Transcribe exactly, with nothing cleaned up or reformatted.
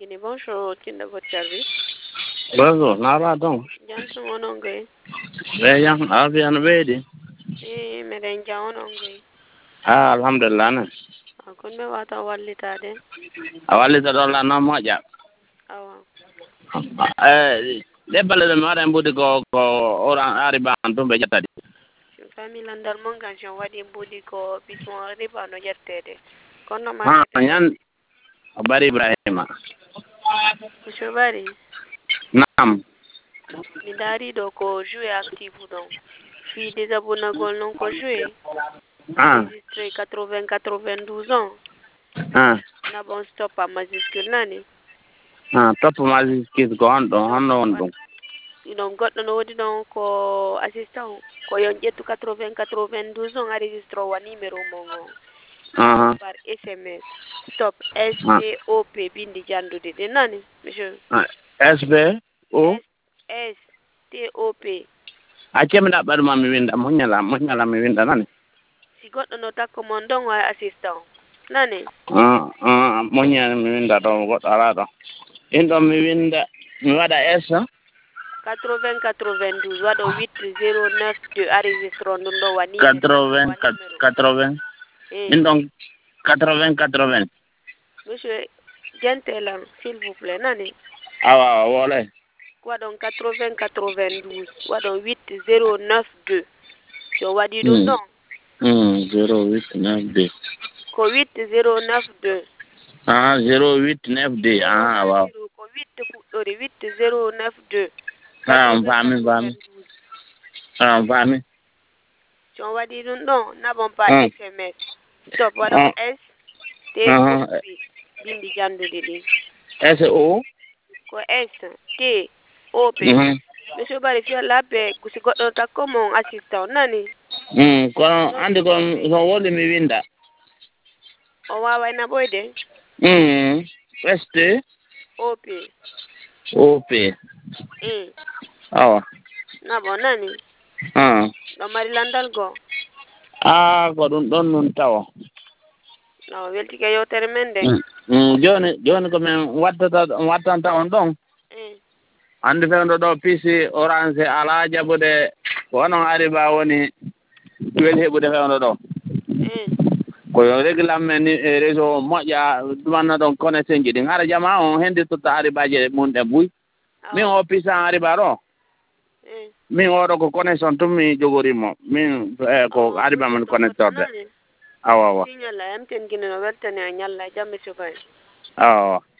Guinée. Bonjour, Tinda votre service. Bonjour, naba donc. Jantu onongoy. Beyan abian bedi. Eh, meden ja onongoy. Ah, alhamdulillah na. Kon be wata wallitade. Awali ta dolla no moja. Awa. Eh, de balle de mara mbudi ko ko ora ari ban tumbe jatadi. Famille andal mongan jon wadi mbudi ko bison riba no jettede. Kono ma Ha, kete. nyan Bari Ibrahima. Monsieur Bari. Naam. Mi dari do ko jouer actif donc. Fi désabonné gol non ko jouer. Ah. Enregistré quatre-vingts quatre-vingt-douze ans. Ah. Na bon stop à majuscule nani. Ah, top majuscule ko on do hono on do. Inon goddo no wodi don ko assistant ko yon jettu quatre-vingts quatre-vingt-douze ans enregistré wa numéro mongo. Ah. Par S M S. Stop S T O P bindi jandude de nani monsieur. Ah. S B O S T O P. Acem da bar ma mi winda mo nyala mo nyala mi winda nani. Si goddo no takko mon don wa assistant. Nani? Ah, ah, mo nyala mi winda do goddo ala do. Indo mi winda mi wada S quatre-vingts quatre-vingt-douze wado huit zéro neuf deux enregistré non do wani quatre-vingts quatre-vingts Indo quatre-vingts quatre-vingts. Monsieur Gentelan s'il vous plaît nani? Awa wole. Wado quatre-vingts quatre-vingt-douze wado huit zéro neuf deux. Jo wadi dum don. Hmm, zéro huit neuf deux. Ko huit zéro neuf deux. Ah, zéro huit neuf deux. Ah, waaw. Ko huit fuddore huit zéro neuf deux. Ah, fami fami. Ah, fami. Jo wadi dum don na bon par S M S. Stop wado S T O P bindi jandude di. S O ko S T O P. Monsieur Bari fi la be kusi goddo takko mon assistant nani? Hmm, kono andi ko so woli mi winda. O wawa na boyde? Hmm, S T O P. O P. Mm. Awa. Na bon nani? Ah. Do mari landal go. Ah, ko dum don nun tawo. No, welti ke yo termende. Mm, joni joni ko men wattata wattanta on don. Mm. Andi fewndo do P C orange ala jabude wono ari ba woni wel hebude fewndo do. Mm. Ko yo reglam men ni réseau moƴƴa dumanna don connexion ji di ngara jama on hendi to ari baje mun de buy. Min o P C ari ba ro. Mm. Min o do ko connexion tum mi jogorimo min ko ari ba man connector de. Awa awa. Signal la am ten gina weltane nyalla jamme so bay. Awa.